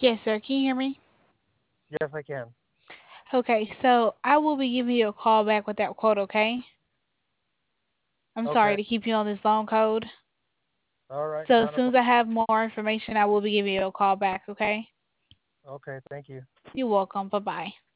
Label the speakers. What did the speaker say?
Speaker 1: Yes, sir. Can you hear me?
Speaker 2: Yes, I can.
Speaker 1: Okay, so I will be giving you a call back with that quote, okay? I'm sorry
Speaker 2: Okay.
Speaker 1: to keep you on this long code.
Speaker 2: All right.
Speaker 1: So as
Speaker 2: Not a
Speaker 1: soon as I have more information, I will be giving you a call back, okay?
Speaker 2: Okay. Thank you.
Speaker 1: You're welcome. Bye bye.